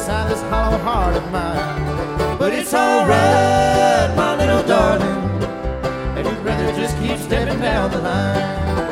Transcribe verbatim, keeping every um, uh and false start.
inside this hollow heart of mine. But it's alright, my little darling, if you'd rather just keep stepping down the line.